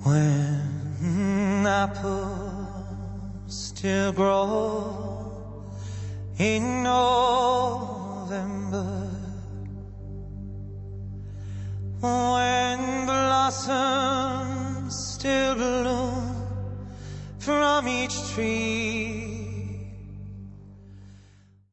When apples still grow in November, when blossoms still bloom from each tree,